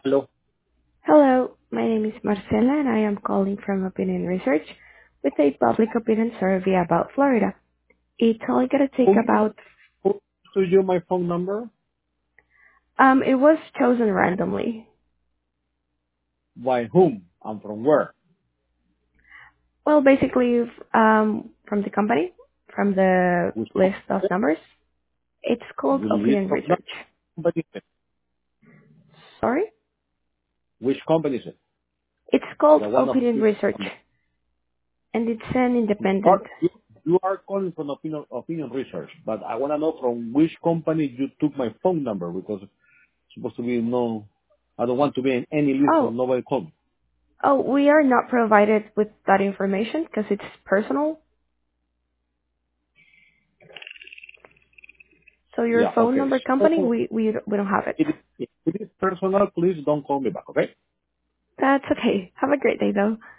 Hello. Hello, my name is Marcela and I am calling from Opinion Research with a public opinion survey about Florida. It's only gonna take Who about, who gave you my phone number? it was chosen randomly. By whom? I'm from where? Well, basically, from the company, from the Which list of numbers. It's called the list Opinion of Research. company is it? Sorry? Which company is it? It's called The one of Opinion Research number. and it's an independent. You are calling from opinion research, but I want to know from which company you took my phone number because it's supposed to be no. I don't want to be in any list of Oh, nobody called me. we are not provided with that information because it's personal. So your Yeah. phone Okay. number company, So we don't have it. if it is personal, please don't call me back. Okay. That's okay. Have a great day though.